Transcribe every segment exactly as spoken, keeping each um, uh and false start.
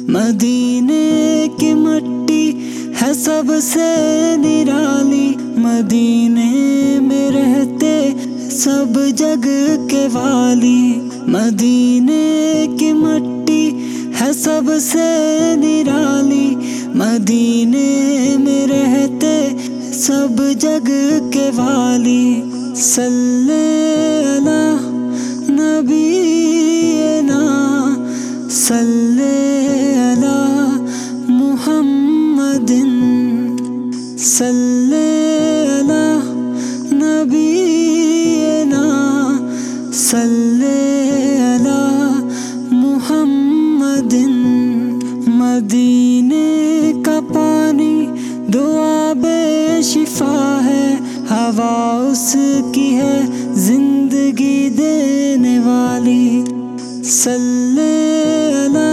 मदीने की मट्टी है सबसे निराली, मदीने में रहते सब जग के वाली। मदीने की मट्टी है सबसे निराली, मदीने में रहते सब जग के वाली। सल्ले अला नबीना सल्ले अला मुहम्मदिन, सल्ले अला नबीना सल्ले अला मुहम्मदिन। मदीने का पानी दुआ बेशिफा है, हवा उसकी है जिंदगी देने वाली। सल्ले अला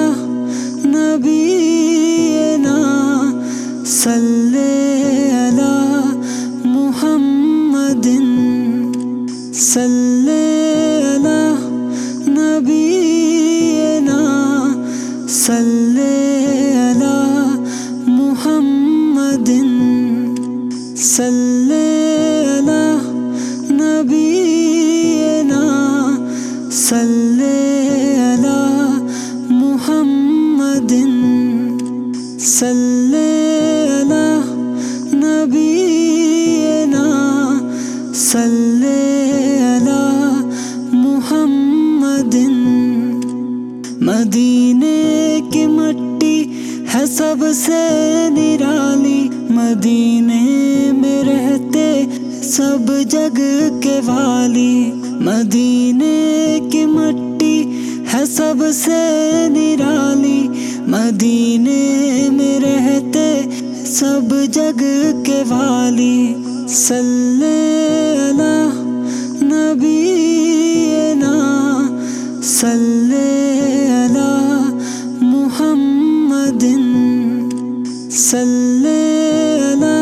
नबीना सल्ले अला मुहम्मदिन, सल्ले अला नबीना सल्ले अला मुहम्मदिन, सल्ले अला नबीना सल्ले अला मुहम्मदिन, सल्ले अला नबीना सल्ले अला मुहम्मदिन। मदीने की मट्टी है सबसे निराली, मदीने में रहते सब जग के वाली। मदीने की मट्टी है सबसे निराली, मदीने में रहते सब जग के वाली। सल्ले अला नबीना सल्ले अला मुहम्मदिन, सल्ले अला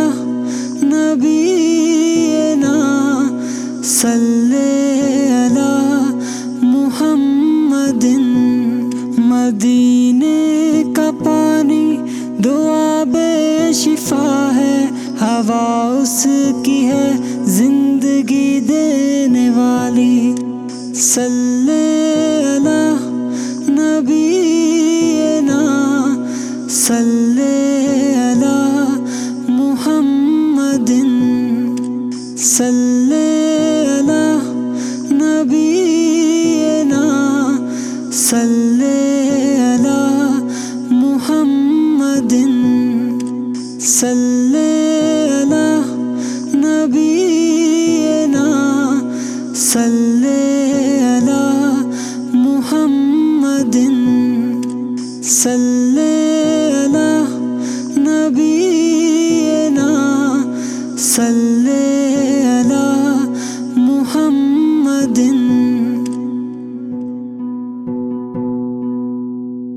नबीना सल्ले अला मुहम्मदिन। मदीने का पानी दुआ बेशिफा है, हवा उसकी है जिंदगी देने वाली। सल्ले अला नबीना सल्ले अला मुहम्मदिन, सल्ले अला नबीना सल्ले अला मुहम्मदिन, सल्ले अला नबीना सल्ले अला मुहम्मदिन, सल्ले अला नबीना सल्ले